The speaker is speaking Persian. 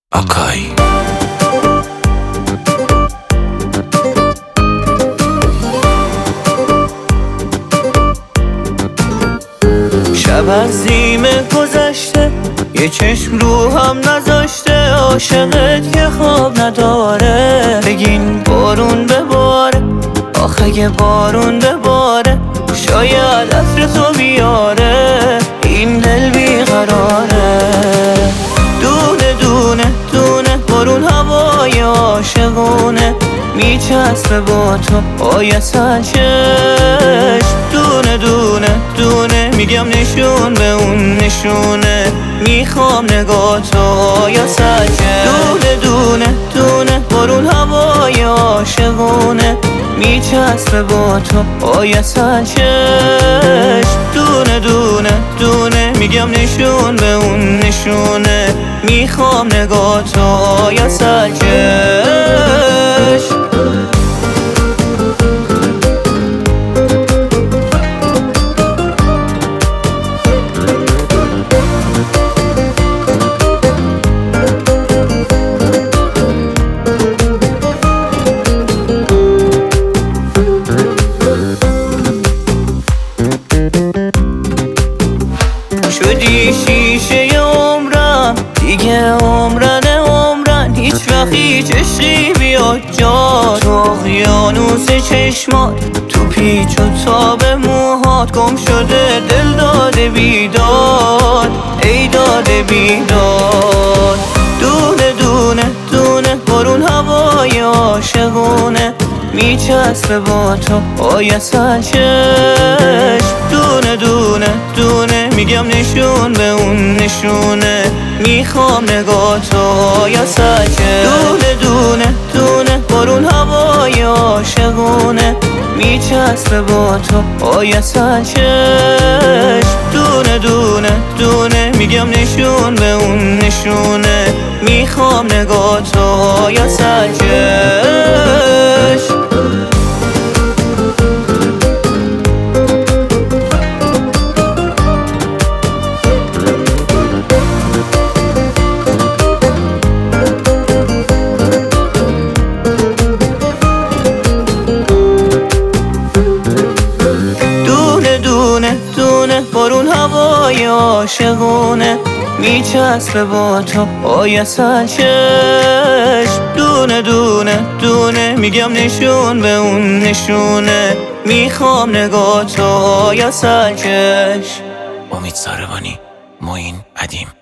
آکای شب از نیمه گذشته یه چشم رو هم نذاشته، عاشقت که خواب نداره. بگین بارون بباره، آخه یه بارون بباره، شاید عطر تو بیاره، این دل بیقراره. دونه دونه دونه بارون هوای عاشقونه، میچسبه با تو آی سرچشم. دونه دونه دونه میگم نشون به اون نشونه، میخوام نگاه تو آیا سرچشم. دونه دونه دونه بارون هوای عاشقونه، میچسبه با تو آیا سرچشم. دونه دونه دونه میگم نشون به اون نشونه، میخوام نگاه تو آیا سرچشم. شدی شیشه عمرم دیگه، عمرن هیچ وقت هیچ عشقی بیاد جا. تو اقیانوس چشمات، تو پیچ و تاب موهات، گم شده دل داده بیداد، ای داده بیداد. دونه دونه دونه بارون هوای عاشقونه، میچسبه با تو آی سرچشم. دونه دونه دونه میگم نشون به اون نشونه، میخوام نگاه تو آیا سرچشم. دونه دونه دونه بارون هوای عاشقونه، میچسبه با تو آیا سرچشم. دونه دونه دونه میگم نشون به اون نشونه، میخوام نگاه تو آیا سرچشم. دونه بارون هوای عاشقونه، میچسبه با تو آی سرچشم. دونه دونه دونه میگم نشون به اون نشونه، میخوام نگاه تو آی سرچشم. امید ساربانی، معین ادیم.